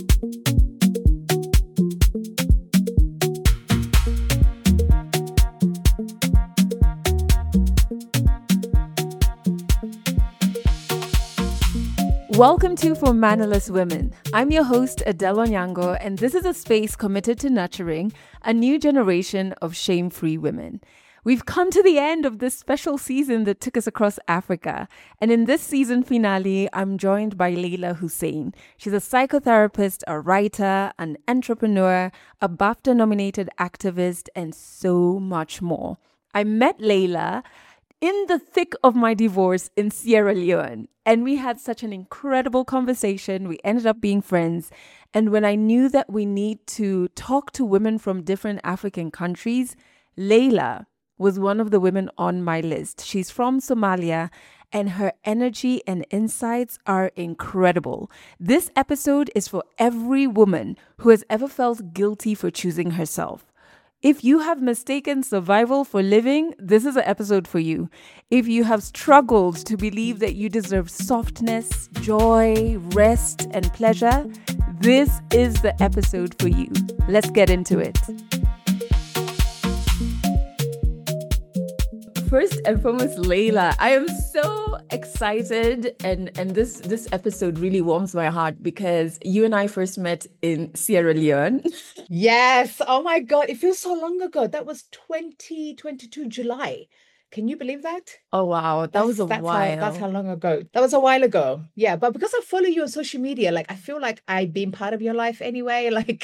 Welcome to For Mannerless Women. I'm your host, Adele Onyango, and this is a space committed to nurturing a new generation of shame-free women. We've come to the end of this special season that took us across Africa. And in this season finale, I'm joined by Leila Hussein. She's a psychotherapist, a writer, an entrepreneur, a BAFTA-nominated activist, and so much more. I met Leila in the thick of my divorce in Sierra Leone. And we had such an incredible conversation. We ended up being friends. And when I knew that we need to talk to women from different African countries, Leila was one of the women on my list. She's from Somalia, and her energy and insights are incredible. This episode is for every woman who has ever felt guilty for choosing herself. If you have mistaken survival for living, this is an episode for you. If you have struggled to believe that you deserve softness, joy, rest, and pleasure, this is the episode for you. Let's get into it. First and foremost, Leila, I am so excited, and this episode really warms my heart because you and I first met in Sierra Leone. Yes. Oh my God. It feels so long ago. That was 2022 July. Can you believe that? Oh, wow. That was a while. That's how long ago. That was a while ago. Yeah. But because I follow you on social media, like I feel like I've been part of your life anyway. Like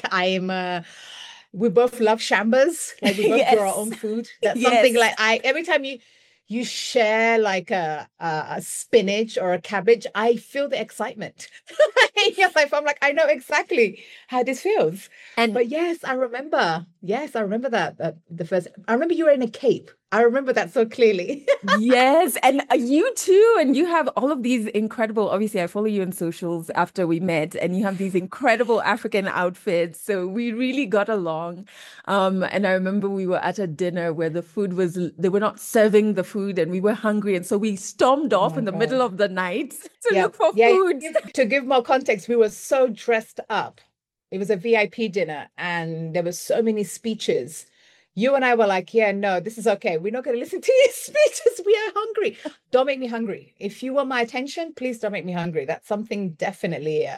we both love shambas. Like we both grow our own food. That's something like every time you share like a spinach or a cabbage, I feel the excitement in your life. I'm like, I know exactly how this feels. But yes, I remember. Yes, I remember that the first. I remember you were in a cape. I remember that so clearly. Yes, and you too. And you have all of these incredible, obviously I follow you on socials after we met, and you have these incredible African outfits. So we really got along. And I remember we were at a dinner where they were not serving the food and we were hungry. And so we stormed off in the middle of the night to look for food. To give more context, we were so dressed up. It was a VIP dinner and there were so many speeches. You and I were like, yeah, no, this is okay. We're not going to listen to your speeches. We are hungry. Don't make me hungry. If you want my attention, please don't make me hungry. That's something definitely.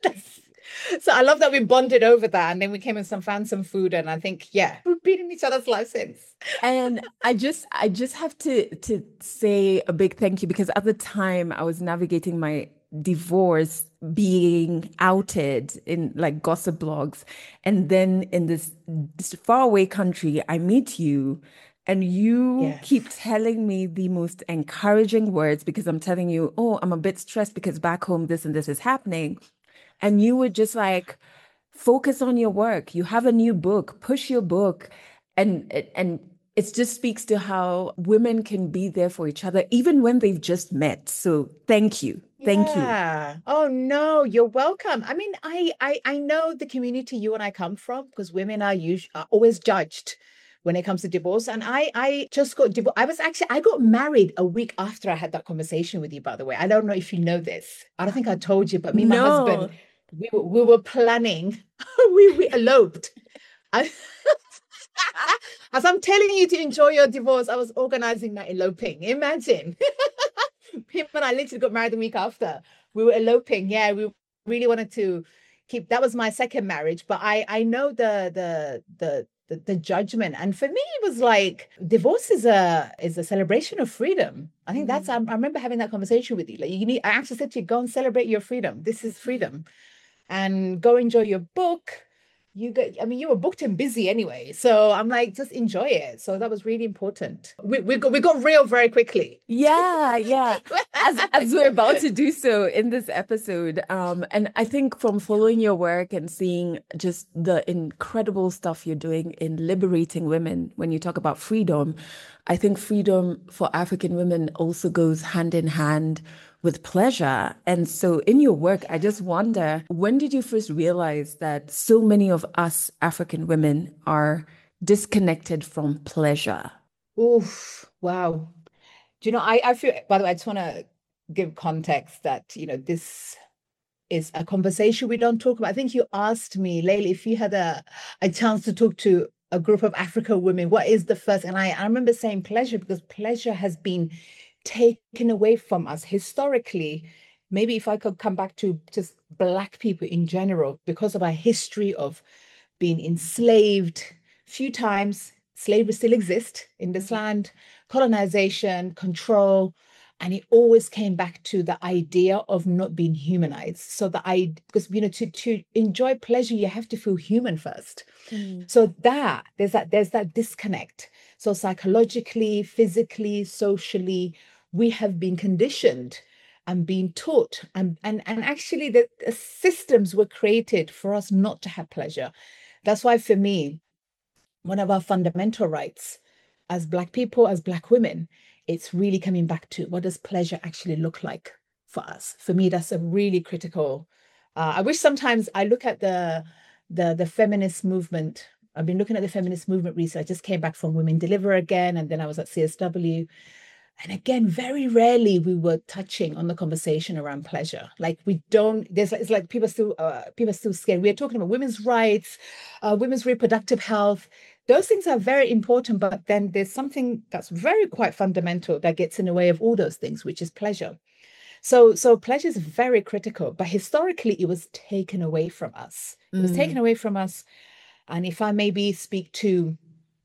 So I love that we bonded over that. And then we came and found some food. And I think, yeah, we've been in each other's lives since. And I just have to say a big thank you because at the time I was navigating my divorce, being outed in like gossip blogs, and then in this faraway country I meet you and you keep telling me the most encouraging words because I'm telling you, oh, I'm a bit stressed because back home this and this is happening, and you would just like focus on your work. You have a new book, push your book, and it just speaks to how women can be there for each other even when they've just met. So thank you. Thank you. Oh, no, you're welcome. I mean, I know the community you and I come from because women are always judged when it comes to divorce. And I just got divorced. I got married a week after I had that conversation with you, by the way. I don't know if you know this. I don't think I told you, but me and my husband, we were planning. we eloped. As I'm telling you to enjoy your divorce, I was organizing my eloping. Imagine. Him and I literally got married the week after. We were eloping. Yeah, we really wanted to keep. That was my second marriage, but I know the judgment. And for me, it was like divorce is a celebration of freedom. I think I remember having that conversation with you. Like I actually said to you, go and celebrate your freedom. This is freedom, and go enjoy your book. You were booked and busy anyway. So I'm like, just enjoy it. So that was really important. We got real very quickly. Yeah. As we're about to do so in this episode. And I think from following your work and seeing just the incredible stuff you're doing in liberating women, when you talk about freedom, I think freedom for African women also goes hand in hand with pleasure. And so in your work, I just wonder, when did you first realize that so many of us African women are disconnected from pleasure? Oof, wow. Do you know, I feel, by the way, I just want to give context that, this is a conversation we don't talk about. I think you asked me, Layla, if you had a chance to talk to a group of African women, what is the first? And I remember saying pleasure, because pleasure has been taken away from us historically. Maybe if I could come back to just Black people in general, because of our history of being enslaved few times, slavery still exists in this land, colonization, control, and it always came back to the idea of not being humanized. So because to enjoy pleasure, you have to feel human first. So there's that disconnect. So psychologically, physically, socially, we have been conditioned and being taught, and actually the systems were created for us not to have pleasure. That's why, for me, one of our fundamental rights as Black people, as Black women, it's really coming back to, what does pleasure actually look like for us? For me, that's a really critical. I wish sometimes I look at the feminist movement. I've been looking at the feminist movement recently. I just came back from Women Deliver again, and then I was at CSW. And again, very rarely we were touching on the conversation around pleasure. Like it's like people are still scared. We're talking about women's rights, women's reproductive health. Those things are very important, but then there's something that's very quite fundamental that gets in the way of all those things, which is pleasure. So pleasure is very critical, but historically it was taken away from us. It was taken away from us. And if I maybe speak to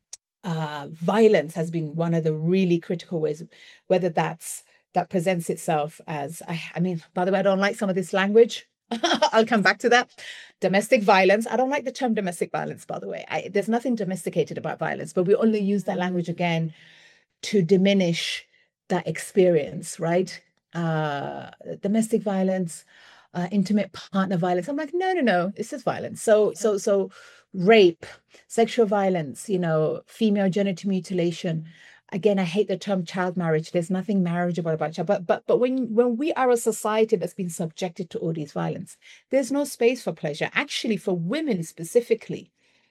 violence has been one of the really critical ways, whether that presents itself as, I mean, by the way, I don't like some of this language. I'll come back to that. Domestic violence. I don't like the term domestic violence, by the way. There's nothing domesticated about violence, but we only use that language again to diminish that experience, right? Domestic violence, intimate partner violence. I'm like, no, it's just violence. So rape, sexual violence, female genital mutilation. Again, I hate the term child marriage. There's nothing marriageable about child. But when we are a society that's been subjected to all these violence, there's no space for pleasure. Actually, for women specifically,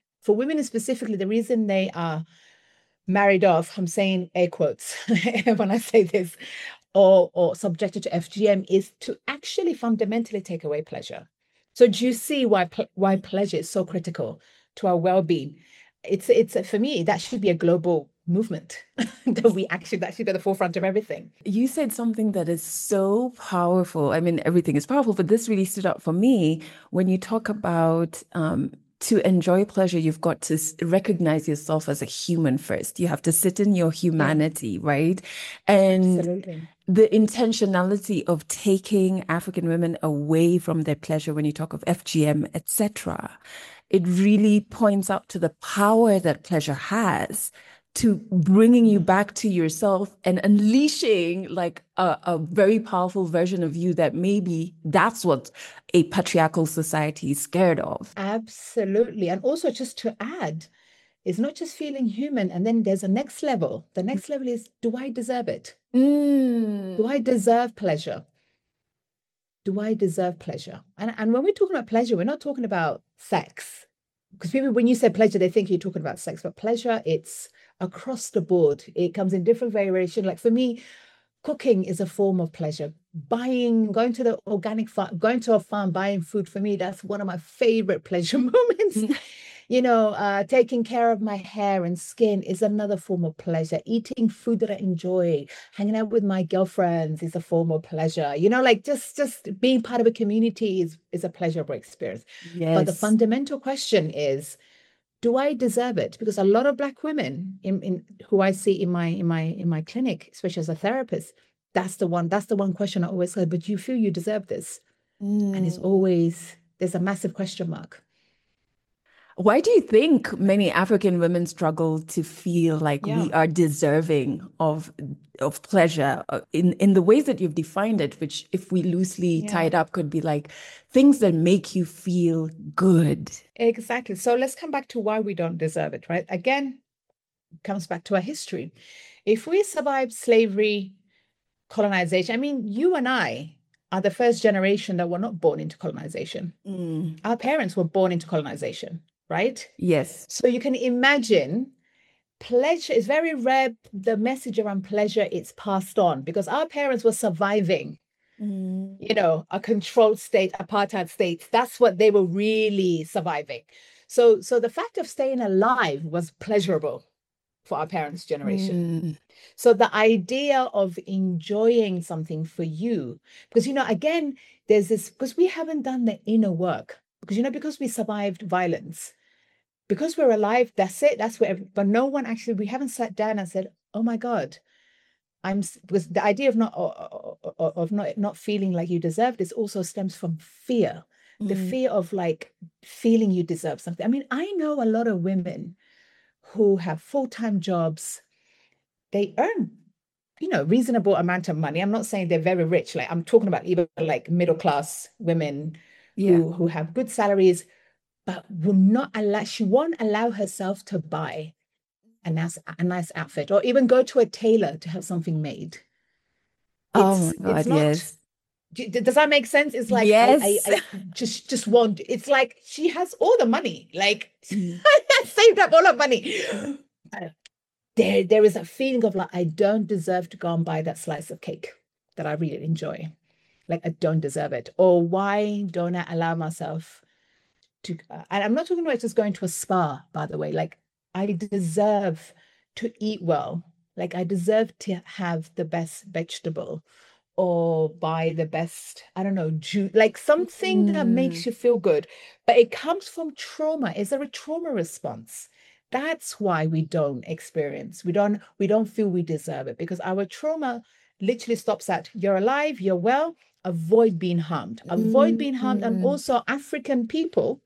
the reason they are married off, I'm saying air quotes when I say this, or subjected to FGM, is to actually fundamentally take away pleasure. So do you see why pleasure is so critical to our well-being? It's for me, that should be a global movement that should be at the forefront of everything. You said something that is so powerful. I mean, everything is powerful, but this really stood out for me when you talk about to enjoy pleasure, you've got to recognize yourself as a human first. You have to sit in your humanity, right? And Absolutely. The intentionality of taking African women away from their pleasure, when you talk of FGM, etc., it really points out to the power that pleasure has to bringing you back to yourself and unleashing like a very powerful version of you that maybe that's what a patriarchal society is scared of. Absolutely. And also, just to add, it's not just feeling human. And then there's a next level. The next level is, do I deserve it? Do I deserve pleasure? Do I deserve pleasure? And when we're talking about pleasure, we're not talking about sex. Because people, when you say pleasure, they think you're talking about sex. But pleasure, it's across the board. It comes in different variation. Like for me, cooking is a form of pleasure. Going to the organic farm, going to a farm, buying food, for me, that's one of my favorite pleasure moments. Taking care of my hair and skin is another form of pleasure. Eating food that I enjoy, hanging out with my girlfriends is a form of pleasure. Like just being part of a community is a pleasurable experience. Yes. But the fundamental question is, do I deserve it? Because a lot of Black women in who I see in my clinic, especially as a therapist, that's the one question I always say, but do you feel you deserve this? And it's always, there's a massive question mark. Why do you think many African women struggle to feel like we are deserving of pleasure in the ways that you've defined it, which if we loosely tie it up could be like things that make you feel good? Exactly. So let's come back to why we don't deserve it, right? Again, it comes back to our history. If we survived slavery, colonization, I mean, you and I are the first generation that were not born into colonization. Our parents were born into colonization. Right? Yes. So you can imagine pleasure is very rare. The message around pleasure, it's passed on because our parents were surviving Mm. A controlled state, apartheid states. That's what they were really surviving. So the fact of staying alive was pleasurable for our parents' generation. Mm. So the idea of enjoying something for you, because, again, there's this, because we haven't done the inner work, because we survived violence, because we're alive, that's it. That's where, but no one actually, we haven't sat down and said, oh my God, because the idea of not feeling like you deserve this also stems from fear, the fear of like feeling you deserve something. I mean, I know a lot of women who have full-time jobs. They earn, reasonable amount of money. I'm not saying they're very rich. Like I'm talking about even like middle-class women Yeah. who have good salaries, but she won't allow herself to buy a nice outfit or even go to a tailor to have something made. Oh my It's God, not. yes. Does that make sense? It's like Yes. I just want. It's like she has all the money. Like Mm. saved up all her money. There is a feeling of like I don't deserve to go and buy that slice of cake that I really enjoy. Like I don't deserve it. Or why don't I allow myself to? And I'm not talking about just going to a spa, by the way. Like I deserve to eat well. Like I deserve to have the best vegetable or buy the best, I don't know, juice, like something that makes Mm. you feel good. But it comes from trauma. Is there a trauma response? That's why we don't feel we deserve it, because our trauma literally stops at you're alive, you're well, avoid being harmed. Avoid being harmed. And Mm. also African people,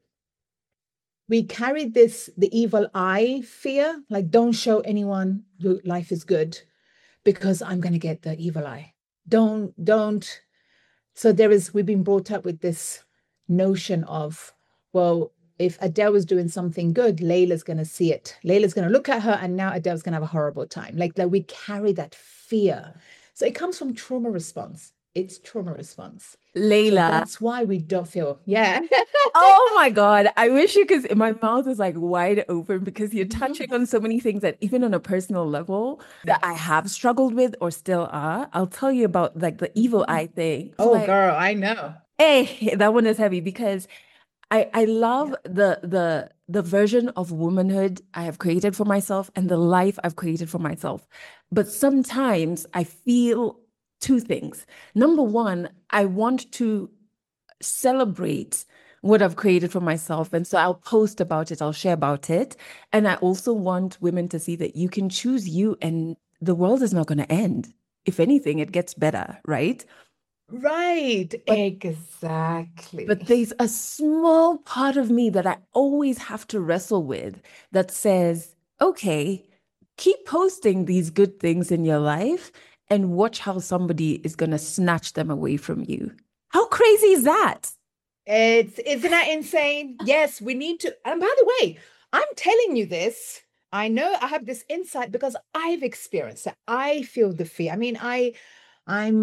we carry the evil eye fear, like don't show anyone your life is good because I'm going to get the evil eye. Don't. So we've been brought up with this notion of, well, if Adele was doing something good, Layla's going to see it. Layla's going to look at her, and now Adele's going to have a horrible time. Like we carry that fear. So it comes from trauma response. It's trauma response. So Layla. that's why we don't feel, yeah. Oh my God. I wish you could. My mouth is like wide open because you're touching on so many things that even on a personal level that I have struggled with or still are. I'll tell you about like the evil eye thing. Oh, Like, girl, I know. hey, that one is heavy because I love Yeah. the version of womanhood I have created for myself and the life I've created for myself. But sometimes I feel two things. Number one, I want to celebrate what I've created for myself. And so I'll post about it, I'll share about it. And I also want women to see that you can choose you and the world is not going to end. If anything, it gets better, right? Right. But Exactly. but there's a small part of me that I always have to wrestle with that says, okay, keep posting these good things in your life and watch how somebody is going to snatch them away from you. How crazy is that? Isn't that insane? Yes, we need to. And by the way, I'm telling you this. I know I have this insight because I've experienced it. I feel the fear. I mean, I'm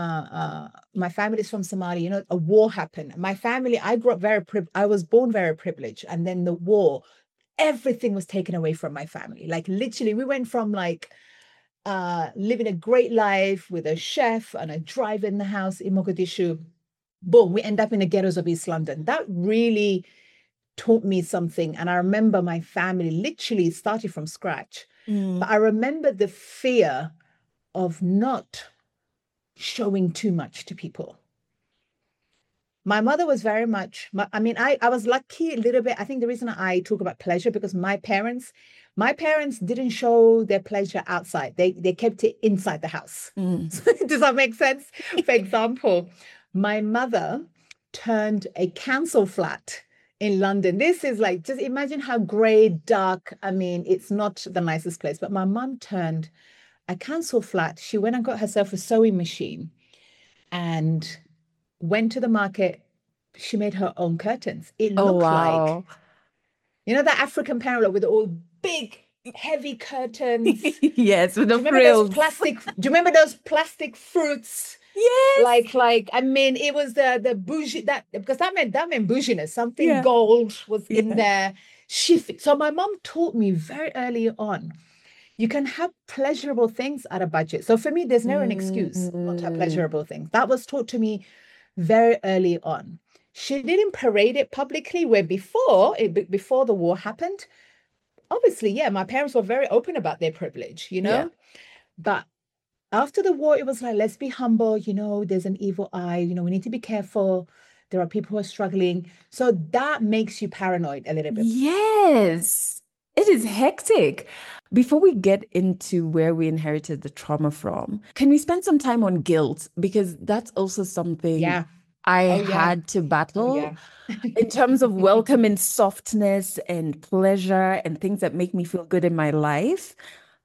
my family is from Somalia. A war happened. My family, I grew up I was born very privileged, and then the war, everything was taken away from my family. Like literally, we went from like living a great life with a chef and a drive in the house in Mogadishu. Boom, we end up in the ghettos of East London. That really taught me something. And I remember my family literally started from scratch. Mm. But I remember the fear of not showing too much to people. My mother was very much, I mean, I was lucky a little bit. I think the reason I talk about pleasure because my parents didn't show their pleasure outside. They kept it inside the house. Mm. Does that make sense? For example, my mother turned a council flat in London. This is like, just imagine how grey, dark. I mean, it's not the nicest place, but my mum turned a council flat. She went and got herself a sewing machine and went to the market. She made her own curtains. It Oh, looked like, wow. that African parallel with all big, heavy curtains. Yes, with Do the you remember those frills. plastic? Do you remember those plastic fruits? Yes. Like I mean, it was the bougie that because that meant bouginess. Something Yeah. gold was in Yeah. there. So my mom taught me very early on. You can have pleasurable things at a budget. So for me, there's never an excuse not to have Mm, pleasurable things. That was taught to me very early on. She didn't parade it publicly, where before the war happened, obviously, yeah, my parents were very open about their privilege, yeah. But after the war, it was like, let's be humble, there's an evil eye, we need to be careful. There are people who are struggling. So that makes you paranoid a little bit. Yes, it is hectic. Before we get into where we inherited the trauma from, can we spend some time on guilt? Because that's also something Yeah. I Oh, yeah. had to Oh, battle yeah. in terms of welcome and softness and pleasure and things that make me feel good in my life.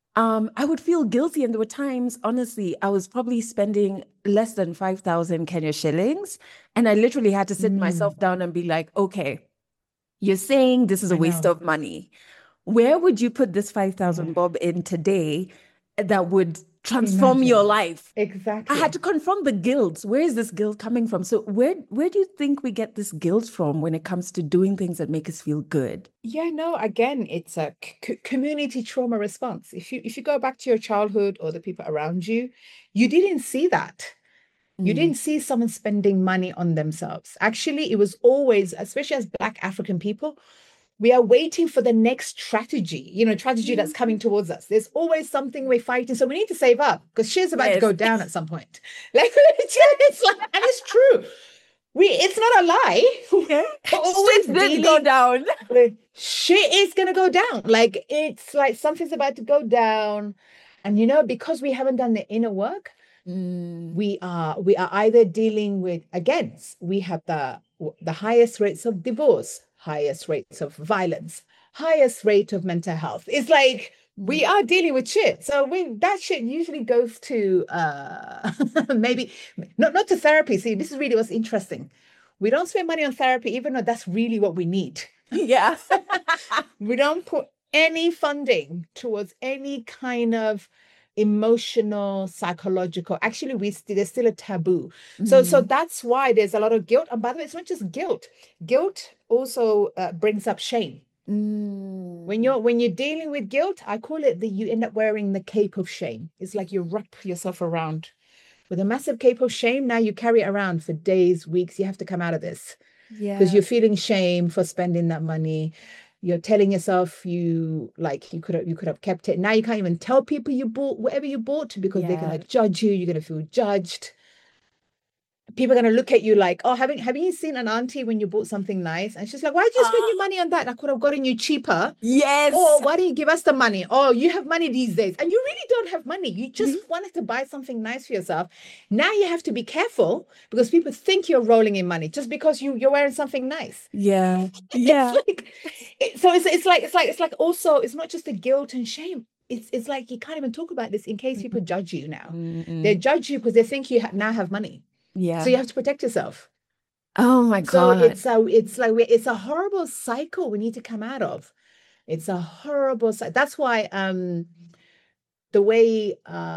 I would feel guilty, and there were times, honestly, I was probably spending less than 5,000 Kenya shillings, and I literally had to sit Mm, myself down and be like, okay, you're saying this is a I waste know. of money. Where would you put this Yeah. 5,000 bob in today that would transform your Imagine. life? I had Exactly. to confront the guilt. Where is this guilt coming from? So where do you think we get this guilt from when it comes to doing things that make us feel good? Yeah, no, again, it's a community trauma response. If you go back to your childhood or the people around you, you didn't see that. You Mm. didn't see someone spending money on themselves. Actually, it was always, especially as Black African people, we are waiting for the next tragedy, tragedy that's coming towards us. There's always something we're fighting. So we need to save up because shit's about to Yes. go down at some point. Like, it's like, and it's true. It's not a lie. Yeah. We're always Shit did go dealing down. with shit is gonna go down. Like, it's like something's about to go down. And because we haven't done the inner work, Mm. we are either dealing with, again, we have the highest rates of divorce, highest rates of violence, highest rate of mental health. It's like we are dealing with shit. So that shit usually goes to maybe not to therapy. See, this is really what's interesting. We don't spend money on therapy, even though that's really what we need. Yeah. We don't put any funding towards any kind of emotional, psychological. Actually, there's still a taboo. So Mm. that's why there's a lot of guilt. And by the way, it's not just guilt. Guilt also brings up shame. When Mm. you're dealing with guilt, I call it you end up wearing the cape of shame. It's like you wrap yourself around with a massive cape of shame. Now you carry it around for days, weeks. You have to come out of this because Yeah. you're feeling shame for spending that money. You're telling yourself you could have kept it. Now you can't even tell people you bought whatever you bought because they're Yeah. gonna judge you. You're gonna feel judged. People are going to look at you like, oh, haven't you seen an auntie when you bought something nice? And she's like, why did you spend your Ah, money on that? I could have gotten you cheaper. Or yes. why don't you give us the money? Oh, you have money these days. And you really don't have money. You just wanted to buy something nice for yourself. Now you have to be careful because people think you're rolling in money just because you're wearing something nice. Yeah. It's Yeah. like so it's like also it's not just the guilt and shame. It's like you can't even talk about this in case people judge you now. They Mm-mm. judge you because they think you now have money. So Yeah. you have to protect yourself. Oh my So God. it's a horrible cycle we need to come out of. It's a horrible cycle. That's why the way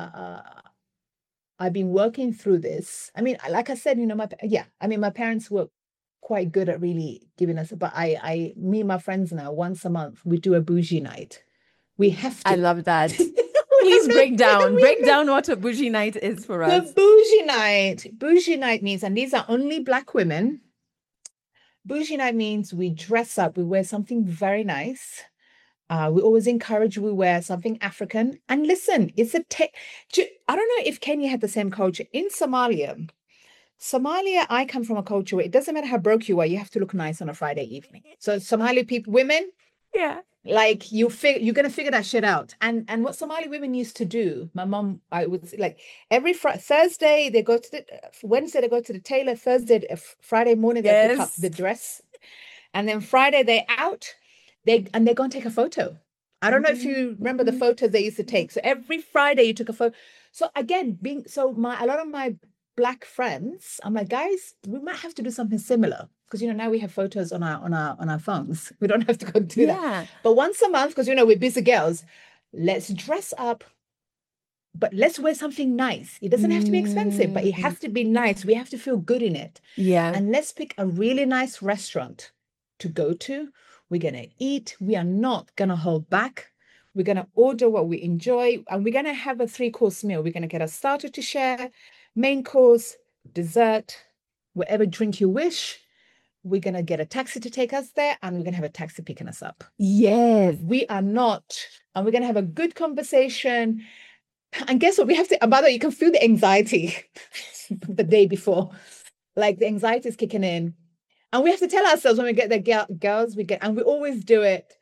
I've been working through this. I mean, like I said, my parents were quite good at really giving us, but me and my friends now, once a month, we do a bougie night. We have I to. love that. We have Please no, break down. we have Break no down what a bougie night is for the us. bougie night means, and these are only Black women. Bougie night means we dress up, we wear something very nice. We always encourage we wear something African. And listen, I don't know if Kenya had the same culture. In Somalia, I come from a culture where it doesn't matter how broke you are, you have to look nice on a Friday evening. So Somali people, women, Yeah. like you're gonna figure that shit out. And what Somali women used to do, my mom, I would like every Thursday they go to the Wednesday they go to the tailor, Thursday, Friday morning they pick up Yes. the dress, and then Friday they out, they're gonna take a photo. I don't know if you remember the Mhm. photos they used to take. So every Friday you took a photo. So again, a lot of my Black friends, I'm like, guys, we might have to do something similar because now we have photos on our phones. We don't have to go do that. Yeah. But once a month, because we're busy girls, let's dress up, but let's wear something nice. It doesn't have to be expensive, but it Mm. has to be nice. We have to feel good in it. Yeah. And let's pick a really nice restaurant to go to. We're gonna eat. We are not gonna hold back. We're going to order what we enjoy, and we're going to have a 3-course meal. We're going to get a starter to share, main course, dessert, whatever drink you wish. We're going to get a taxi to take us there, and we're going to have a taxi picking us up. Yes. We are not, and we're going to have a good conversation. And guess what? We have to, and by the way, you can feel the anxiety the day before. Like the anxiety is kicking in. And we have to tell ourselves when we get there, girls, and we always do it.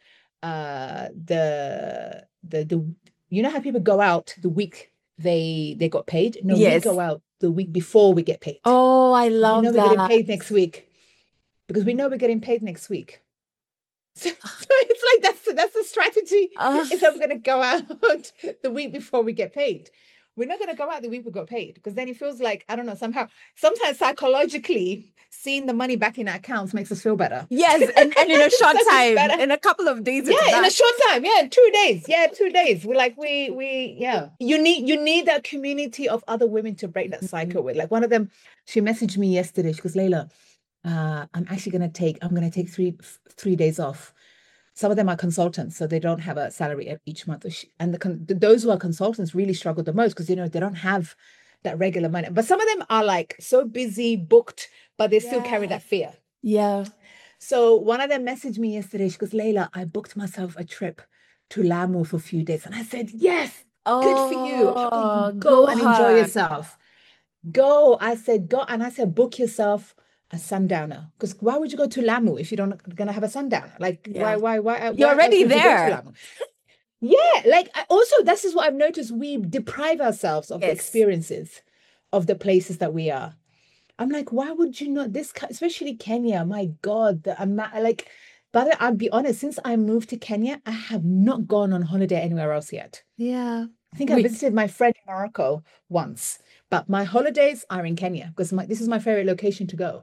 You know how people go out the week they got paid? No, Yes. we go out the week before we get paid. Oh, I love we're that. getting paid next week because we know we're getting paid next week. So it's like that's the strategy. Is that we're going to go out the week before we get paid. We're not going to go out the week we got paid, because then it feels like, I don't know, sometimes psychologically, seeing the money back in our accounts makes us feel better. Yes, and in a short time, in a couple of days. Yeah, in a short time. Yeah, 2 days. Yeah, 2 days. We're like, yeah. You need that community of other women to break that cycle with. Like one of them, she messaged me yesterday. She goes, Layla, I'm going to take three days off. Some of them are consultants, so they don't have a salary each month. And those who are consultants really struggle the most because, they don't have that regular money. But some of them are like so busy, booked, but they still carry that fear. Yeah. So one of them messaged me yesterday. She goes, Layla, I booked myself a trip to Lamu for a few days. And I said, yes, good for you. Go and enjoy yourself. Go. I said, go. And I said, book yourself a sundowner, because why would you go to Lamu if you don't gonna have a sundowner? Like, why you're already there. Yeah, like also this is what I've noticed. We deprive ourselves of the experiences of the places that we are. I'm like, why would you not? Especially Kenya, my God, but I'll be honest, since I moved to Kenya, I have not gone on holiday anywhere else yet. Yeah, I think I visited my friend in Morocco once, but my holidays are in Kenya because this is my favorite location to go.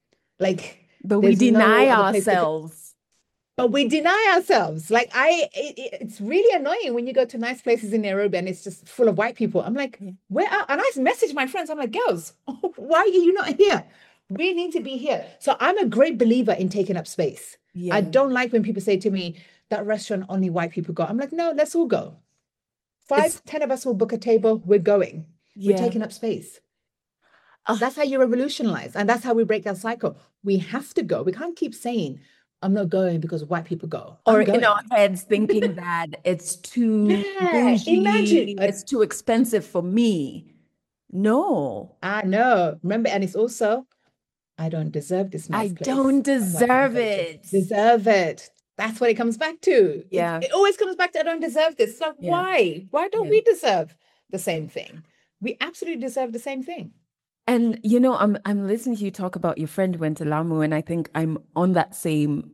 But we deny ourselves. But we deny ourselves. Like it's really annoying when you go to nice places in Nairobi and it's just full of white people. I'm like, where are? And I message my friends. I'm like, girls, why are you not here? We need to be here. So I'm a great believer in taking up space. Yeah. I don't like when people say to me, that restaurant only white people go. I'm like, no, let's all go. 10 of us will book a table. We're going. We're taking up space. That's how you revolutionize. And that's how we break that cycle. We have to go. We can't keep saying, I'm not going because white people go. Or in our heads thinking that it's too bougie, it's too expensive for me. No. I know. Remember, and it's also, I don't deserve this nice place. I don't deserve it. Deserve it. That's what it comes back to. Yeah. It always comes back to, I don't deserve this. So why? Why don't we deserve the same thing? We absolutely deserve the same thing. And I'm listening to you talk about your friend went to Lamu, and I think I'm on that same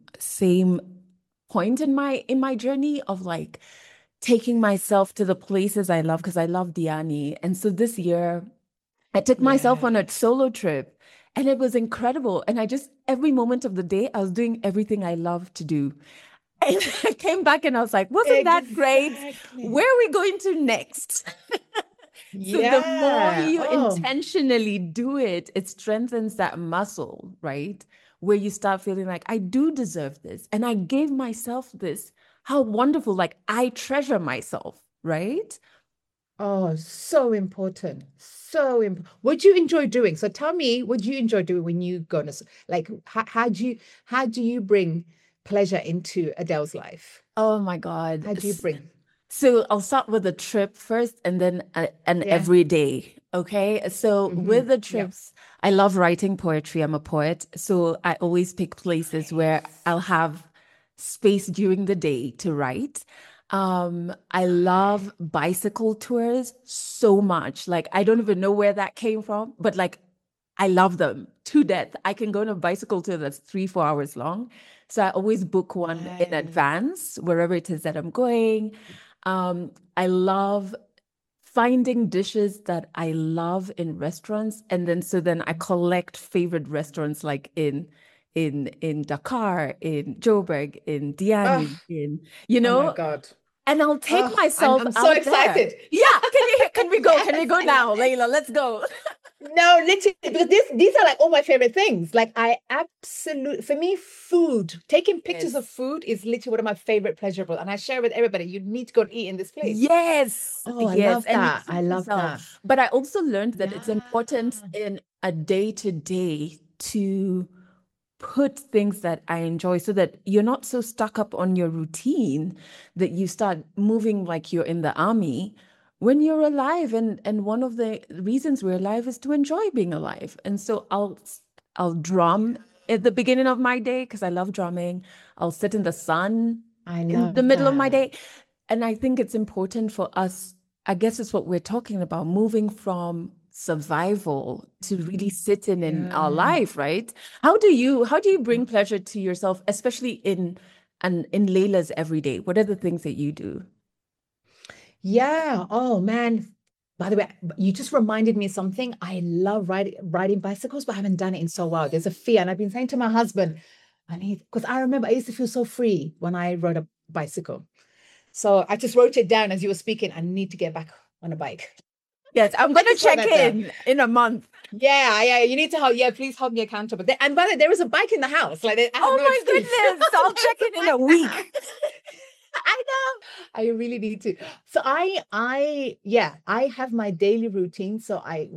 point in my journey of like taking myself to the places I love, because I love Diani. And so this year I took myself on a solo trip, and it was incredible. And every moment of the day, I was doing everything I love to do. And I came back and I was like, wasn't that great? Where are we going to next? So the more you intentionally do it, it strengthens that muscle, right? Where you start feeling like, I do deserve this. And I gave myself this. How wonderful. Like, I treasure myself, right? Oh, so important. So important. What do you enjoy doing? So tell me, what do you enjoy doing when you go to, like, how do you bring pleasure into Adele's life? Oh my God. How do you bring? So I'll start with a trip first, and then an everyday. Okay. So with the trips, I love writing poetry. I'm a poet. So I always pick places where I'll have space during the day to write. I love bicycle tours so much. Like, I don't even know where that came from, but like, I love them to death. I can go on a bicycle tour that's 3-4 hours long. So I always book one in advance, wherever it is that I'm going. I love finding dishes that I love in restaurants, and then I collect favorite restaurants like in Dakar, in Joburg, in Diani, Oh my God. And I'll take myself I'm so excited. There. Yeah, can we go? Can we go now, Layla? Let's go. No, literally, because these are like all my favorite things. Like I absolutely, for me, food, taking pictures of Yes. food is literally one of my favorite pleasurable. And I share with everybody, you need to go and eat in this place. Yes, Oh, I yes. love And you that. I treat love yourself. that. But I also learned that it's Yeah. important in a day to day to put things that I enjoy so that you're not so stuck up on your routine that you start moving like you're in the army when you're alive. And one of the reasons we're alive is to enjoy being alive. And so I'll drum at the beginning of my day because I love drumming. I'll sit in the sun I in the love middle of my that. day. And I think it's important for us, I guess it's what we're talking about, moving from survival to really sitting in our Yeah. life, right? How do you bring pleasure to yourself, especially in Layla's everyday? What are the things that you do? Yeah. Oh man. By the way, you just reminded me of something. I love riding bicycles, but I haven't done it in so while. There's a fear. And I've been saying to my husband, I need because I remember I used to feel so free when I rode a bicycle. So I just wrote it down as you were speaking. I need to get back on a bike. Yes, I'm I gonna just wrote check that down. in a month. Yeah, yeah. You need to help. Yeah, please hold me accountable. And by the way, there is a bike in the house. Like I have Oh no my excuse. goodness, I'll check in a week. I know. I really need to. So yeah, I have my daily routine. So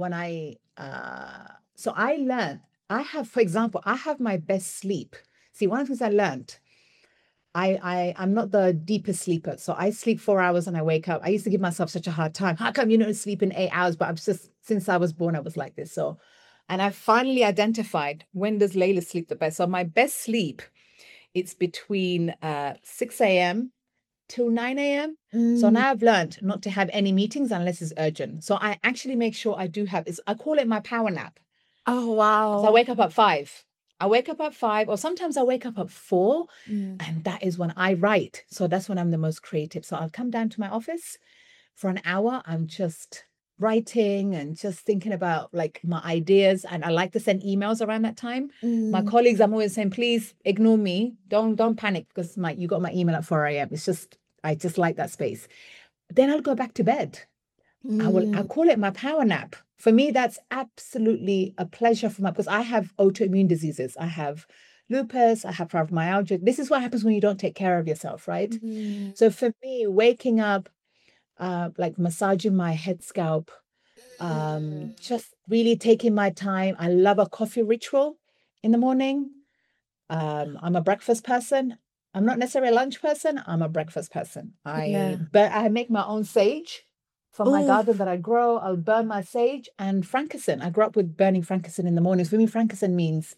I learned, for example, I have my best sleep. See, one of the things I learned, I'm not the deepest sleeper. So I sleep 4 hours and I wake up. I used to give myself such a hard time. How come you don't sleep in 8 hours? But I'm just, since I was born, I was like this. So, and I finally identified when does Layla sleep the best. So my best sleep, it's between 6 a.m. till 9 a.m. So Mm. now I've learned not to have any meetings unless it's urgent. So I actually make sure I do have is I call it my power nap Oh because I wow. wake up at 5. I wake up at 5, or sometimes I wake up at 4, Mm. and that is when I write. So that's when I'm the most creative. So I'll come down to my office for an hour. I'm just writing and just thinking about like my ideas. And I like to send emails around that time. My Mm. colleagues, I'm always saying, please ignore me. Don't panic because you got my email at 4 a.m. It's just I just like that space. Then I'll go back to bed. I Mm. call it my power nap. For me, that's absolutely a pleasure for my because I have autoimmune diseases. I have lupus, I have fibromyalgia. This is what happens when you don't take care of yourself, right? Mm. So for me, waking up, like massaging my head scalp, just really taking my time. I love a coffee ritual in the morning. I'm a breakfast person. I'm not necessarily a lunch person. I'm a breakfast person. Yeah. But I make my own sage from my Oh, garden that I grow. I'll burn my sage and frankincense. I grew up with burning frankincense in the mornings. For me, frankincense means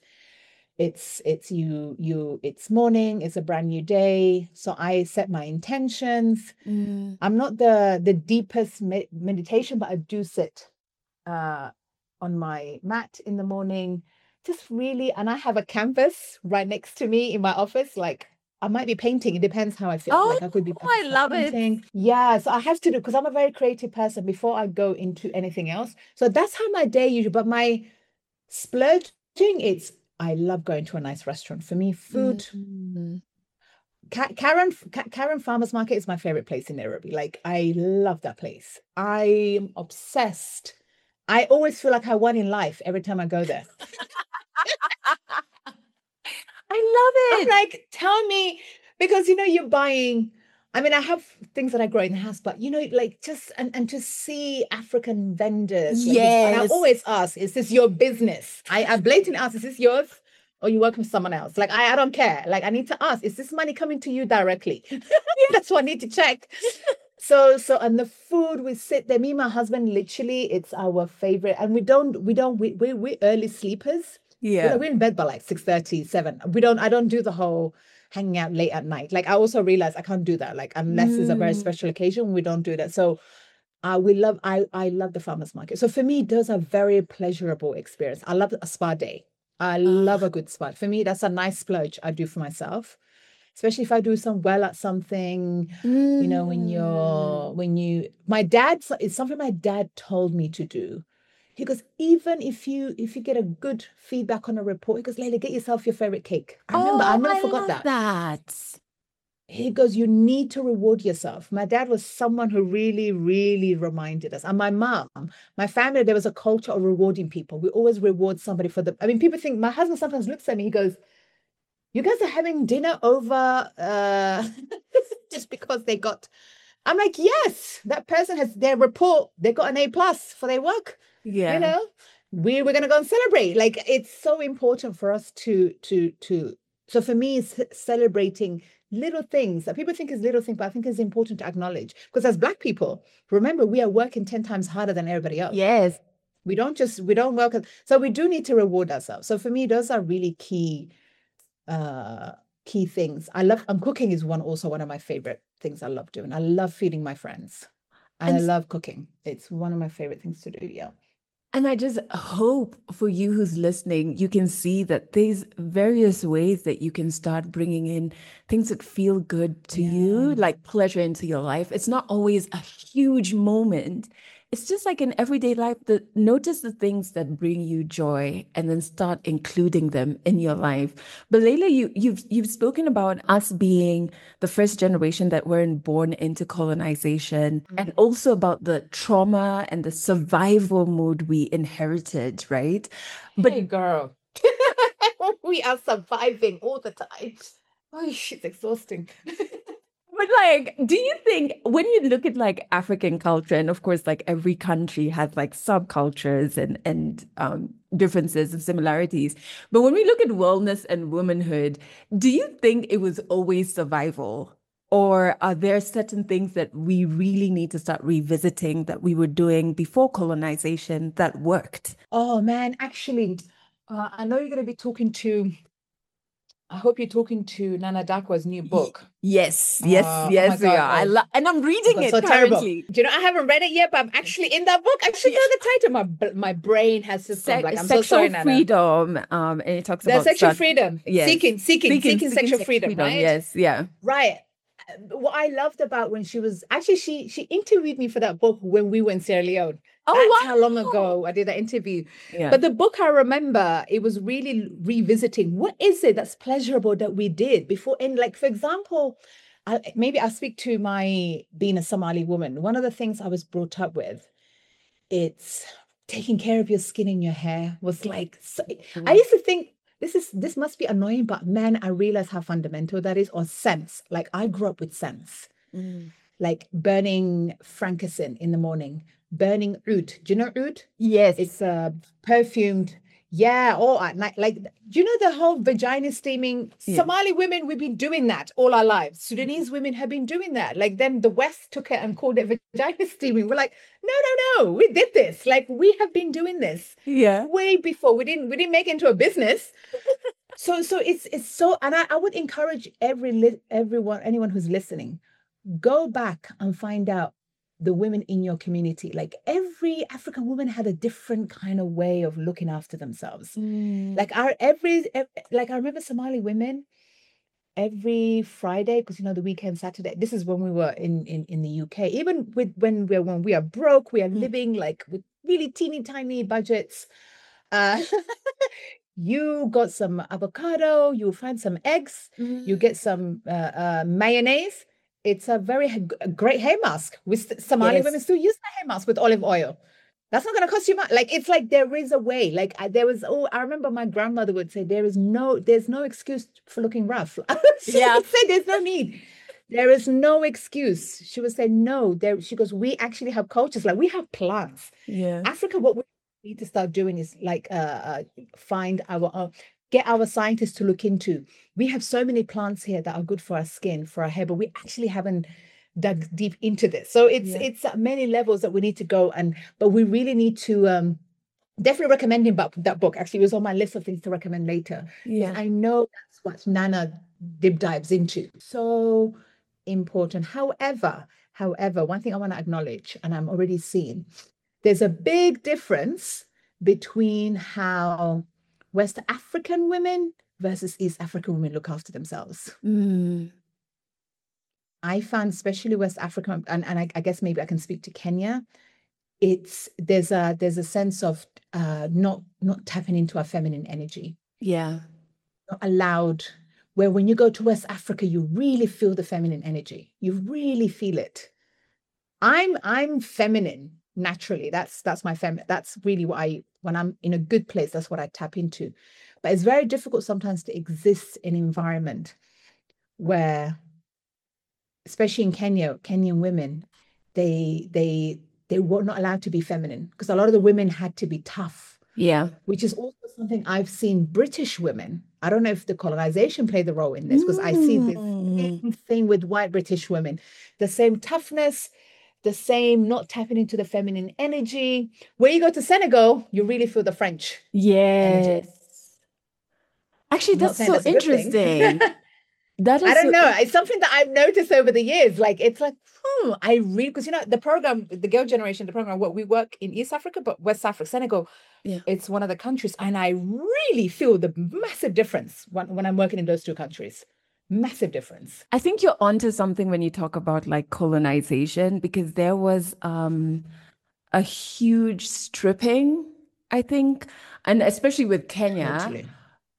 it's morning, it's a brand new day. So I set my intentions. mm. I'm not the deepest meditation, but I do sit uh, on my mat in the morning, just really. And I have a canvas right next to me in my office. Like I might be painting. It depends how I feel. Oh, Like I could be I love it. painting. Yeah, so I have to do because I'm a very creative person before I go into anything else. So that's how my day usually. But my splurging, it's I love going to a nice restaurant. For me, food. Mm. Karen Farmers Market is my favorite place in Nairobi. Like I love that place. I'm obsessed. I always feel like I won in life every time I go there. I I'm love it. like, tell me, because you're buying. I mean, I have things that I grow in the house, but like just and to see African vendors, like and I Yes. always ask, is this your business? I blatantly ask, is this yours? Or you working for someone else? Like I don't care. Like I need to ask, is this money coming to you directly? That's what I need to check. So and the food we sit there, me and my husband, literally, it's our favorite. And we're early sleepers. Yeah. We're in bed by like 6:30, 7. I don't do the whole hanging out late at night. Like I also realize I can't do that. Like unless it's a very Mm. special occasion, we don't do that. So I love the farmers market. So for me, those are very pleasurable experience. I love a spa day. I love Ah. a good spa. For me, that's a nice splurge I do for myself, especially if I do some well at something, Mm. my dad, it's something my dad told me to do. He goes, even if you get a good feedback on a report, he goes, Layla, get yourself your favorite cake. I remember, I Oh, never I forgot love that. that. He goes, you need to reward yourself. My dad was someone who really, really reminded us. And my mom, my family, there was a culture of rewarding people. We always reward somebody for the, I mean, people think, my husband sometimes looks at me, he goes, you guys are having dinner over just because they got, I'm like, yes, that person has their report, they got an A+ for their work. Yeah. You know, we're gonna go and celebrate. Like, it's so important for us to so for me, it's celebrating little things that people think is little thing, but I think is important to acknowledge. Because as Black people, remember, we are working 10 times harder than everybody else. Yes. We don't work. So we do need to reward ourselves. So for me, those are really key things. And cooking is one of my favorite things I love doing. I love feeding my friends. And I love cooking. It's one of my favorite things to do. Yeah. And I just hope for you who's listening, you can see that there's various ways that you can start bringing in things that feel good to you, like pleasure into your life. It's not always a huge moment. It's just like in everyday life, notice the things that bring you joy and then start including them in your life. But Layla, you've spoken about us being the first generation that weren't born into colonization, and also about the trauma and the survival mode we inherited, right? But hey, girl, we are surviving all the time. Oh, it's exhausting. But like, do you think when you look at like African culture, and of course, like every country has like subcultures and differences and similarities, but when we look at wellness and womanhood, do you think it was always survival? Or are there certain things that we really need to start revisiting that we were doing before colonization that worked? Oh man, actually, I know you're going to be talking to, I hope you're talking to Nana Dakwah's new book. Yes, yes, yes, we are. And I'm reading it currently. Do you know, I haven't read it yet, but I'm actually in that book. I should know the title. My brain has just gone like, I'm so sorry, Nana. Freedom, and it talks about sexual freedom. Yes. Seeking sexual freedom, right? Yes, yeah. Right. What I loved about when she was actually she interviewed me for that book when we were in Sierra Leone. Oh, that's wow. How long ago I did that interview. Yeah. But the book, I remember, it was really revisiting what is it that's pleasurable that we did before. And like, for example, maybe I'll speak to my being a Somali woman. One of the things I was brought up with, it's taking care of your skin and your hair was like, I used to think, this must be annoying, but man, I realize how fundamental that is. Or scents. Like, I grew up with scents. Like burning frankincense in the morning, burning oud. Do you know oud? Yes. It's perfumed. Yeah, or at night. Like, do you know the whole vagina steaming? Yeah. Somali women, we've been doing that all our lives. Sudanese women have been doing that. Like, then the West took it and called it vagina steaming. We're like, no, we did this. Like, we have been doing this. Yeah. Way before. We didn't make it into a business. So it's so, and I would encourage anyone who's listening, go back and find out the women in your community. Like, every African woman had a different kind of way of looking after themselves. Like, I remember Somali women every Friday, because the weekend, Saturday, this is when we were in the UK, even when we are broke, we are living like with really teeny tiny budgets. You got some avocado, you find some eggs, you get some mayonnaise. It's a great hair mask. Somali women still use the hair mask with olive oil. That's not going to cost you much. Like, it's like there is a way. Like, I remember my grandmother would say, there's no excuse for looking rough. She would say there's no need. There is no excuse. She would say, no. She goes, we actually have cultures. Like, we have plants. Yeah. Africa, what we need to start doing is like find our get our scientists to look into. We have so many plants here that are good for our skin, for our hair, but we actually haven't dug deep into this. So it's at many levels that we need to go, but we really need to definitely recommend him that book. Actually, it was on my list of things to recommend later. Yeah, I know that's what Nana deep dives into. So important. However, one thing I want to acknowledge, and I'm already seeing, there's a big difference between how West African women versus East African women look after themselves. I found, especially West Africa, and I guess maybe I can speak to Kenya, there's a sense of not tapping into our feminine energy. Yeah. Not allowed. where when you go to West Africa, you really feel the feminine energy. You really feel it. I'm feminine naturally. That's my that's really what when I'm in a good place, that's what I tap into. But it's very difficult sometimes to exist in an environment where, especially in Kenya, Kenyan women, they were not allowed to be feminine because a lot of the women had to be tough. Yeah. Which is also something I've seen British women. I don't know if the colonization played the role in this, because I see this same thing with white British women, the same toughness, the same not tapping into the feminine energy. When you go to Senegal, you really feel the French energy. Yes. Actually, I'm not that's saying so that's a good thing. interesting. That I is don't so know. It's something that I've noticed over the years. Like, it's like, I really, because the program, the Girl Generation, the program, we work in East Africa, but West Africa, Senegal, yeah. it's one of the countries. And I really feel the massive difference when I'm working in those two countries. Massive difference. I think you're onto something when you talk about like colonization, because there was a huge stripping, I think, and especially with Kenya. Totally.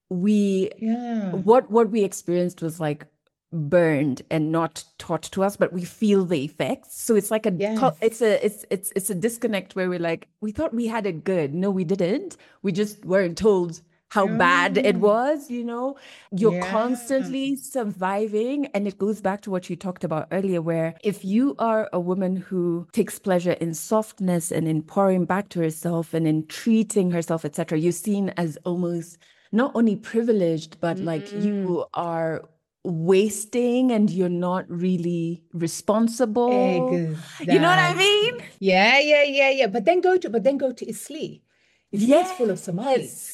What we experienced was like burned and not taught to us, but we feel the effects. So it's like it's a disconnect where we're like, we thought we had it good. No, we didn't. We just weren't told how bad it was. You're constantly surviving. And it goes back to what you talked about earlier, where if you are a woman who takes pleasure in softness and in pouring back to herself and in treating herself, etc., you're seen as almost not only privileged, but like you are wasting and you're not really responsible. Exactly. You know what I mean? Yeah. But then go to Isli. Isli is full of Somalis.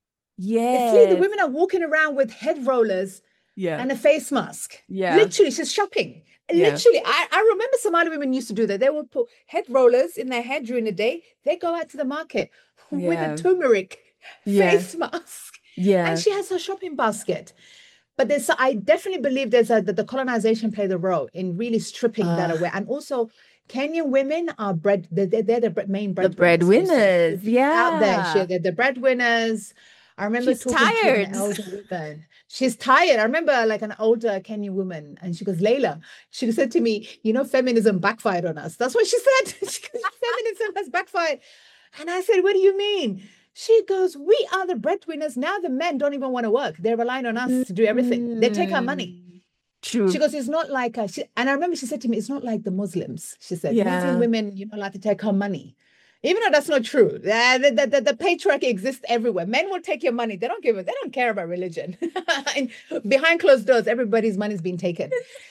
Yeah. Isli, the women are walking around with head rollers and a face mask. Yeah. Literally, she's shopping. Literally, I remember Somali women used to do that. They would put head rollers in their head during the day. They go out to the market with a turmeric face mask. Yeah. And she has her shopping basket. But I definitely believe that the colonization played a role in really stripping that away. And also, Kenyan women are they're the main breadwinners. The breadwinners, out there. They're the breadwinners. I remember She's talking tired. to an elder woman. She's tired. I remember like an older Kenyan woman, and she goes, Layla, she said to me, feminism backfired on us. That's what she said. She goes, feminism has backfired. And I said, what do you mean? She goes, we are the breadwinners. Now the men don't even want to work. They're relying on us to do everything. They take our money. True. She goes, it's not like, and I remember she said to me, it's not like the Muslims. She said, Muslim women, you're not allowed to take our money. Even though that's not true. The patriarchy exists everywhere. Men will take your money. They don't care about religion. And behind closed doors, everybody's money's being taken.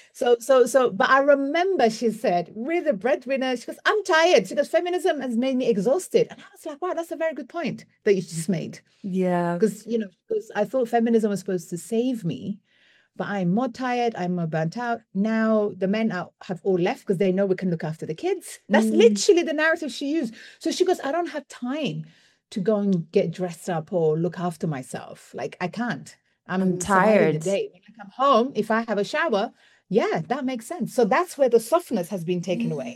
But I remember she said, we're the breadwinners. She goes, I'm tired. She goes, feminism has made me exhausted. And I was like, wow, that's a very good point that you just made. Yeah. Because I thought feminism was supposed to save me, but I'm more tired. I'm more burnt out. Now the men have all left because they know we can look after the kids. That's literally the narrative she used. So she goes, I don't have time to go and get dressed up or look after myself. Like, I can't. I'm tired. The day. When I come home, if I have a shower, that makes sense. So that's where the softness has been taken away.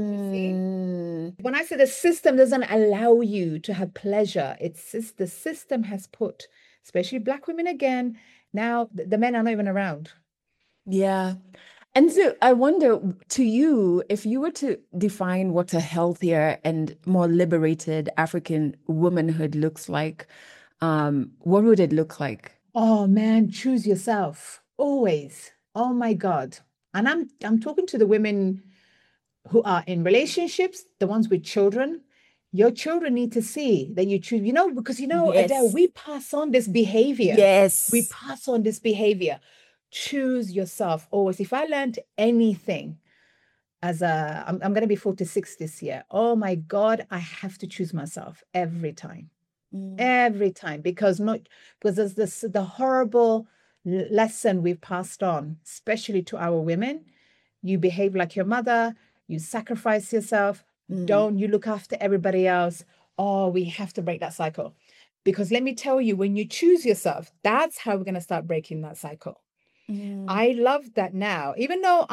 When I say the system doesn't allow you to have pleasure, the system has put, especially Black women again, now the men are not even around. Yeah. And so I wonder, to you, if you were to define what a healthier and more liberated African womanhood looks like, what would it look like? Oh man, choose yourself. Always. Oh my God. And I'm talking to the women who are in relationships, the ones with children. Your children need to see that you choose, because Adele, we pass on this behavior. Yes. We pass on this behavior. Choose yourself always. If I learned anything I'm going to be 46 this year. Oh my God, I have to choose myself every time. Every time, because there's the horrible lesson we've passed on, especially to our women. You behave like your mother, you sacrifice yourself, don't you look after everybody else. Oh, we have to break that cycle. Because let me tell you, when you choose yourself, that's how we're going to start breaking that cycle. I love that now, even though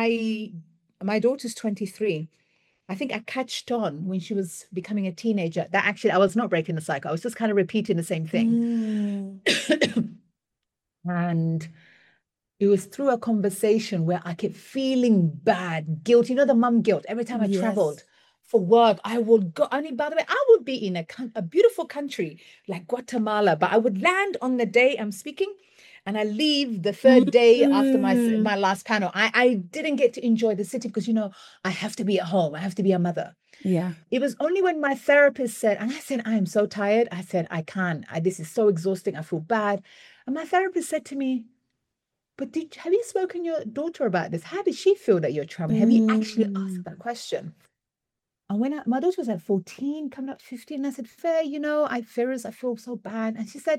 my daughter's 23. I think I catched on when she was becoming a teenager that actually I was not breaking the cycle. I was just kind of repeating the same thing. And it was through a conversation where I kept feeling bad, guilt. You know, the mum guilt. Every time I traveled for work, I would go. I mean, by the way, I would be in a beautiful country like Guatemala, but I would land on the day I'm speaking, and I leave the third day after my last panel. I didn't get to enjoy the city because, you know, I have to be at home. I have to be a mother. Yeah. It was only when my therapist said, and I said, I am so tired. I said, I can't. This is so exhausting. I feel bad. And my therapist said to me, but have you spoken to your daughter about this? How did she feel that you're traveling? Have you actually asked that question? And when my daughter was at 14, coming up 15, I said, Fair, you know, I feel so bad. And she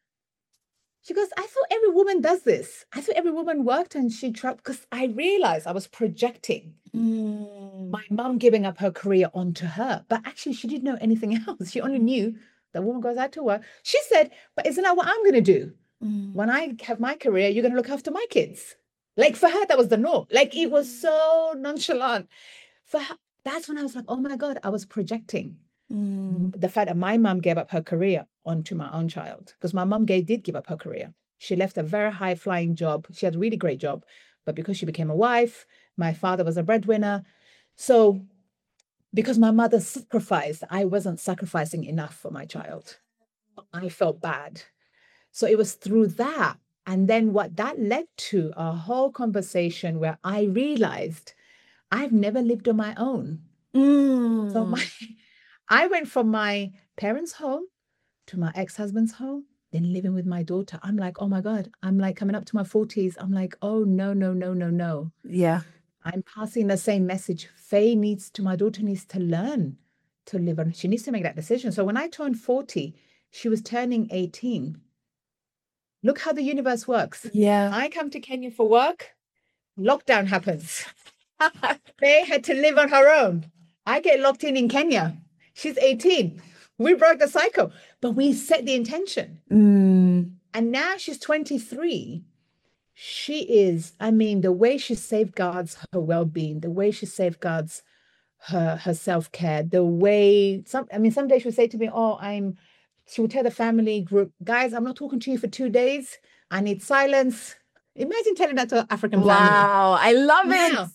goes, I thought every woman does this. I thought every woman worked and she traveled, because I realized I was projecting my mum giving up her career onto her. But actually, she didn't know anything else. She only knew that woman goes out to work. She said, but isn't that what I'm going to do? When I have my career, you're going to look after my kids. Like, for her, that was the norm. Like, it was so nonchalant. For her, that's when I was like, oh my God, I was projecting the fact that my mum gave up her career onto my own child. Because my mum did give up her career. She left a very high flying job. She had a really great job. But because she became a wife, my father was a breadwinner. So because my mother sacrificed, I wasn't sacrificing enough for my child. I felt bad. So it was through that. And then what that led to a whole conversation where I realized I've never lived on my own. So I went from my parents' home to my ex-husband's home, then living with my daughter. I'm like, oh my God, I'm like coming up to my 40s. I'm like, oh, no, no, no, no, no. Yeah. I'm passing the same message. My daughter needs to learn to live on. She needs to make that decision. So when I turned 40, she was turning 18. Look how the universe works. Yeah. I come to Kenya for work. Lockdown happens. Faye had to live on her own. I get locked in Kenya. She's 18. We broke the cycle, but we set the intention. And now she's 23. She is, I mean, the way she safeguards her well-being, the way she safeguards her self-care, the way, some days she'll say to me, she would tell the family group, guys, I'm not talking to you for 2 days. I need silence. Imagine telling that to an African family. Wow, I love it.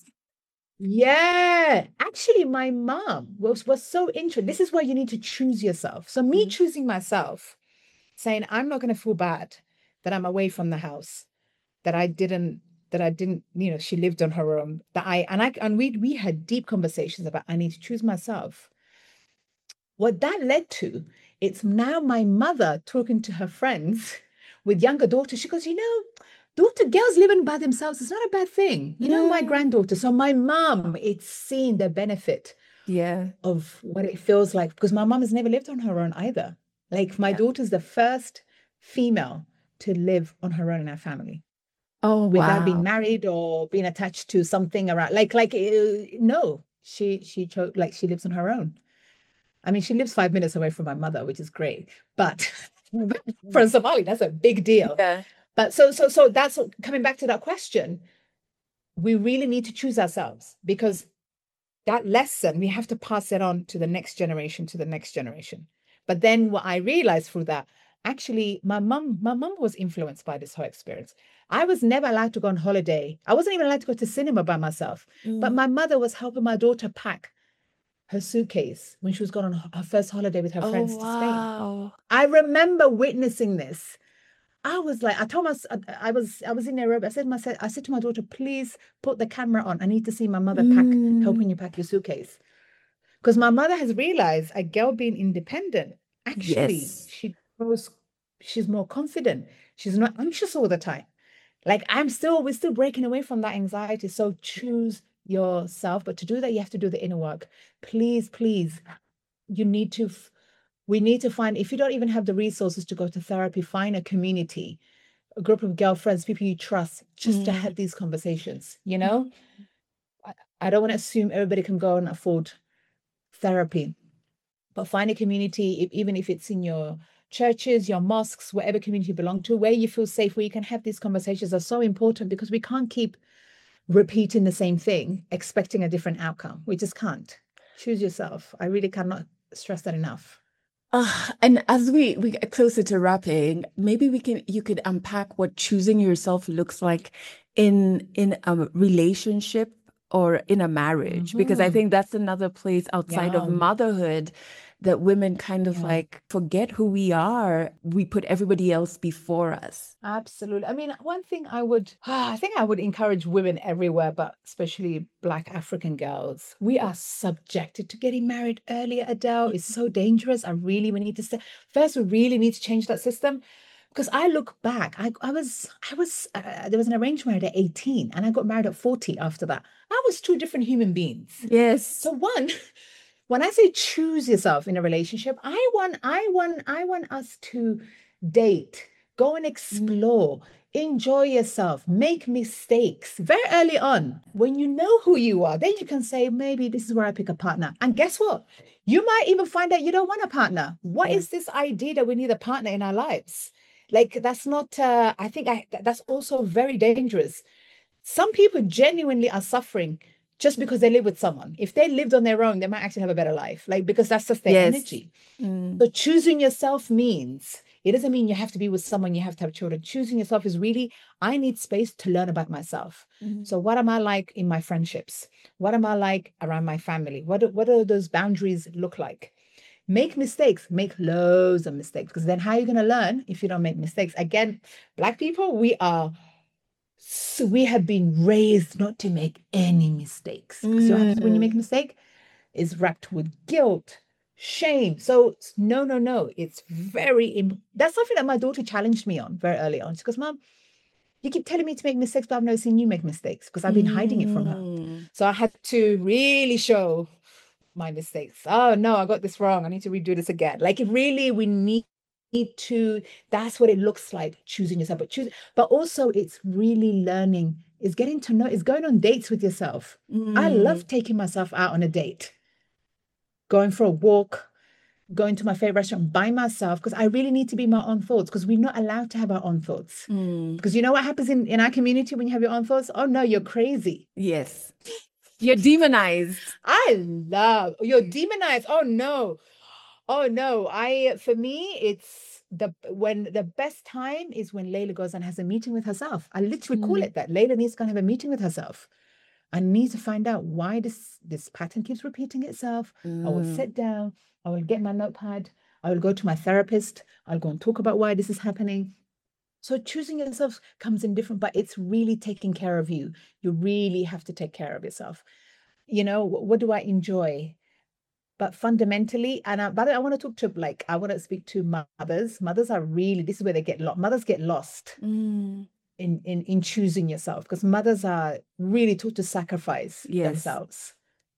Yeah. Actually, my mom was so interested. This is why you need to choose yourself. So me choosing myself, saying, I'm not going to feel bad that I'm away from the house, that I didn't, you know, she lived on her own, we had deep conversations about, I need to choose myself. What that led to, it's now my mother talking to her friends with younger daughters. She goes, you know, girls living by themselves is not a bad thing. You know, my granddaughter. So my mom, it's seen the benefit of what it feels like, because my mom has never lived on her own either. Like, my daughter's the first female to live on her own in our family. Oh, without being married or being attached to something around. No, she chose, like, she lives on her own. I mean, she lives 5 minutes away from my mother, which is great. But from Somali, that's a big deal. Yeah. But so that's coming back to that question. We really need to choose ourselves, because that lesson, we have to pass it on to the next generation, But then what I realized through that, actually, my mom was influenced by this whole experience. I was never allowed to go on holiday. I wasn't even allowed to go to cinema by myself. But my mother was helping my daughter pack her suitcase when she was going on her first holiday with her friends to Spain. I remember witnessing this. I was like, I told myself, I was in Nairobi. I said to my daughter, please put the camera on. I need to see my mother helping you pack your suitcase. Because my mother has realized a girl being independent, actually, she's more confident. She's not anxious all the time. Like, we're still breaking away from that anxiety. So choose yourself. But to do that, you have to do the inner work. Please, we need to find, if you don't even have the resources to go to therapy, find a community, a group of girlfriends, people you trust, just to have these conversations, you know? I don't want to assume everybody can go and afford therapy, but find a community, even if it's in your churches, your mosques, whatever community you belong to, where you feel safe, where you can have these conversations are so important, because we can't keep repeating the same thing, expecting a different outcome. We just can't. Choose yourself. I really cannot stress that enough. And as we get closer to wrapping, maybe you could unpack what choosing yourself looks like in a relationship or in a marriage, because I Hmm. think that's another place outside of Yeah. motherhood that women kind of Yeah. like forget who we are. We put everybody else before us. Absolutely. I mean, one thing I think I would encourage women everywhere, but especially Black African girls. We are subjected to getting married earlier, Adele. It's so dangerous. We need to say, first, we really need to change that system. Because I look back, there was an arranged marriage at 18 and I got married at 40 after that. I was two different human beings. Yes. So one, when I say choose yourself in a relationship, I want us to date, go and Mm. explore, enjoy yourself, make mistakes very early on. When you know who you are, then you can say, maybe this is where I pick a partner. And guess what? You might even find out you don't want a partner. What Yeah. is this idea that we need a partner in our lives? Like that's not I think that's also very dangerous. Some people genuinely are suffering just because they live with someone. If they lived on their own, they might actually have a better life, like because that's just their Yes. energy. Mm. So choosing yourself means it doesn't mean you have to be with someone, you have to have children. Choosing yourself is really, I need space to learn about myself. Mhm. So what am I like in my friendships? What am I like around my family? What do those boundaries look like? Make mistakes, make loads of mistakes, because then how are you going to learn if you don't make mistakes? Again, Black people, we have been raised not to make any mistakes. Because what happens when you make a Mm. mistake is wrapped with guilt, shame. So no, no, no. It's that's something that my daughter challenged me on very early on. She goes, Mom, you keep telling me to make mistakes, but I've never seen you make mistakes because I've been hiding it from her. Mm. So I had to really show my mistakes. Oh no, I got this wrong. I need to redo this again. Like it really, we need to, that's what it looks like choosing yourself, but also it's really learning, is getting to know, is going on dates with yourself. I Mm. love taking myself out on a date, going for a walk, going to my favorite restaurant by myself, because I really need to be my own thoughts, because we're not allowed to have our own thoughts. Mm. Because you know what happens in our community when you have your own thoughts? Oh no, you're crazy. Yes. You're demonized. You're demonized. Oh no. Oh no. For me, it's the best time is when Layla goes and has a meeting with herself. I literally call Mm. it that. Layla needs to go and have a meeting with herself. I need to find out why this pattern keeps repeating itself. I will Mm. sit down, I will get my notepad, I will go to my therapist, I'll go and talk about why this is happening. So choosing yourself comes in different, but it's really taking care of you. You really have to take care of yourself. What do I enjoy? But fundamentally, and by the way, I want to talk to I want to speak to mothers. Mothers are really, this is where they get lost. Mothers get lost Mm. in choosing yourself, because mothers are really taught to sacrifice Yes. themselves.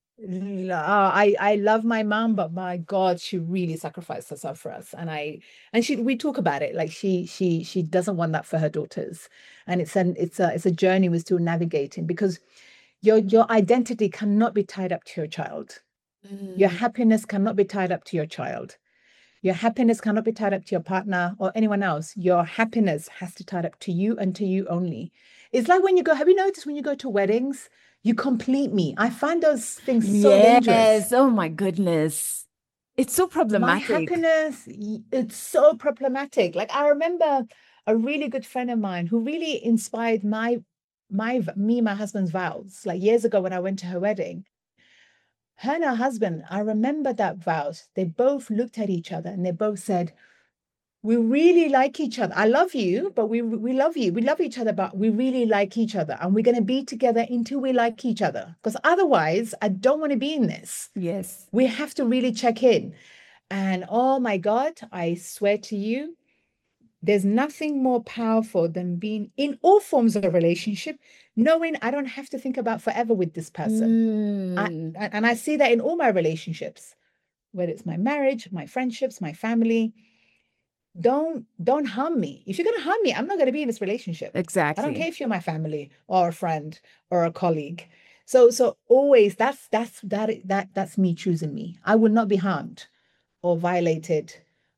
I love my mom, but my God, she really sacrificed herself for us. And we talk about it. Like she doesn't want that for her daughters. And it's a journey we're still navigating, because your identity cannot be tied up to your child. Your Mm. happiness cannot be tied up to your child. Your happiness cannot be tied up to your partner or anyone else. Your happiness has to tie up to you and to you only. It's like when you go, have you noticed when you go to weddings, you complete me? I find those things so dangerous. Yes. Oh my goodness. It's so My problematic. happiness, it's so problematic. Like I remember a really good friend of mine who really inspired my husband's vows. Like years ago when I went to her wedding, her and her husband, I remember that vows. They both looked at each other and they both said, we really like each other. I love you, but we love you. We love each other, but we really like each other. And we're going to be together until we like each other. Because otherwise, I don't want to be in this. Yes. We have to really check in. And oh my God, I swear to you, there's nothing more powerful than being in all forms of a relationship, knowing I don't have to think about forever with this person. Mm. And I see that in all my relationships, whether it's my marriage, my friendships, my family. Don't harm me. If you're going to harm me, I'm not going to be in this relationship. I don't care Exactly. if you're my family or a friend or a colleague. So always that's me choosing me. I will not be harmed or violated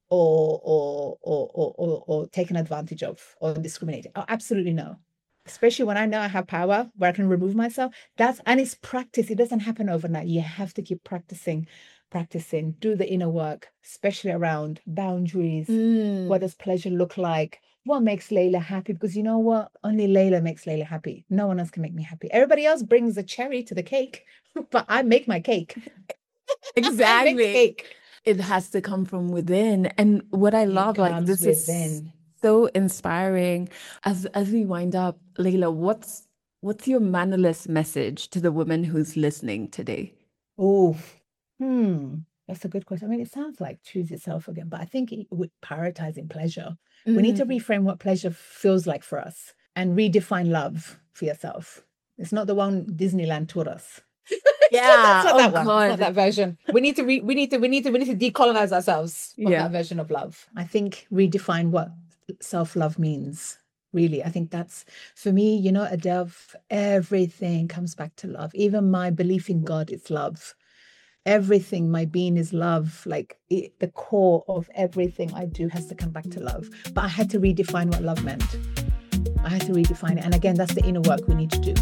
or taken advantage of or discriminated. Oh, absolutely no. Especially when I know I have power where I can remove myself. And it's practice. It doesn't happen overnight. You have to keep practicing practicing, do the inner work, especially around boundaries. What does pleasure look like? What makes Layla happy? Because you know what? Only Layla makes Layla happy. No one else can make me happy. Everybody else brings a cherry to the cake, but I make my cake. Exactly. I make cake. It has to come from within. And what I love, like this is so inspiring. As we wind up, Layla, what's your mannerless message to the woman who's listening today? Oh, that's a good question. I mean, it sounds like choose yourself again, but I think with prioritizing pleasure, we need to reframe what pleasure feels like for us and redefine love for yourself. It's not the one Disneyland taught us. Yeah, it's not that one. God. It's not that version. We need to decolonize ourselves from that version of love. I think redefine what self-love means. Really, I think that's, for me, you know, Adele, everything comes back to love. Even my belief in God is love. Everything, my being is love. Like the core of everything I do has to come back to love. But I had to redefine what love meant. I had to redefine it. And again, that's the inner work we need to do.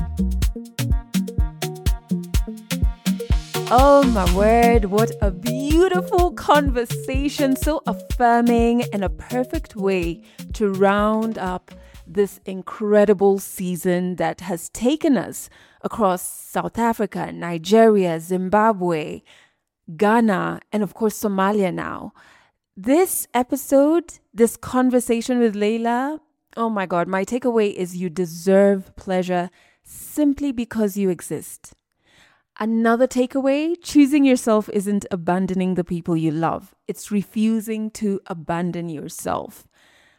Oh my word, what a beautiful conversation, so affirming and a perfect way to round up this incredible season that has taken us across South Africa, Nigeria, Zimbabwe, Ghana, and of course Somalia now. This episode, this conversation with Layla, oh my God, my takeaway is you deserve pleasure simply because you exist. Another takeaway, choosing yourself isn't abandoning the people you love. It's refusing to abandon yourself.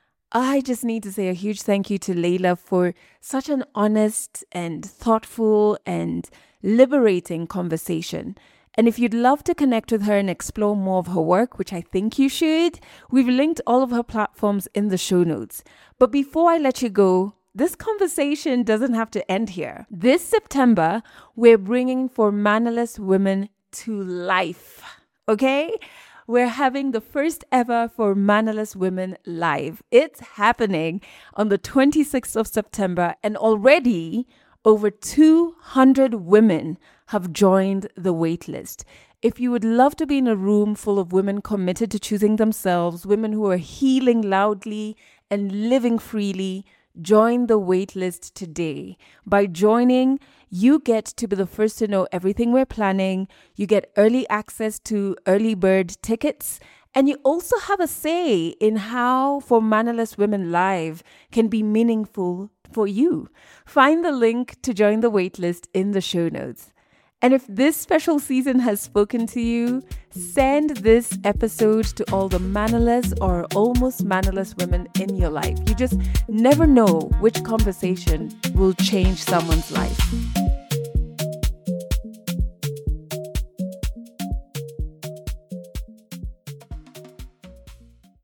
I just need to say a huge thank you to Layla for such an honest and thoughtful and liberating conversation. And if you'd love to connect with her and explore more of her work, which I think you should, we've linked all of her platforms in the show notes. But before I let you go, this conversation doesn't have to end here. This September, we're bringing For Mannerless Women to life, okay? We're having the first ever For Mannerless Women live. It's happening on the 26th of September, and already over 200 women have joined the waitlist. If you would love to be in a room full of women committed to choosing themselves, women who are healing loudly and living freely, join the waitlist today. By joining, you get to be the first to know everything we're planning. You get early access to early bird tickets. And you also have a say in how For Mannerless Women Live can be meaningful for you. Find the link to join the waitlist in the show notes. And if this special season has spoken to you, send this episode to all the mannerless or almost mannerless women in your life. You just never know which conversation will change someone's life.